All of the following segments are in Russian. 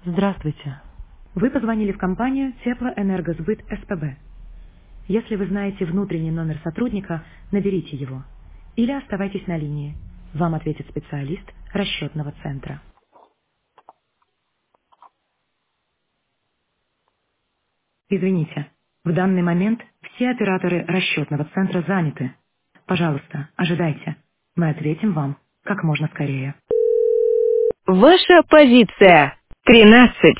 Здравствуйте. Вы позвонили в компанию Теплоэнергосбыт СПБ. Если вы знаете внутренний номер сотрудника, наберите его. Или оставайтесь на линии. Вам ответит специалист расчетного центра. Извините, в данный момент все операторы расчетного центра заняты. Пожалуйста, ожидайте. Мы ответим вам как можно скорее. Ваша позиция 13.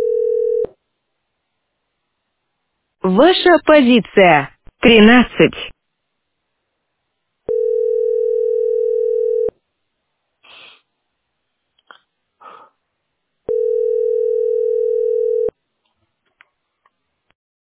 Ваша позиция 13.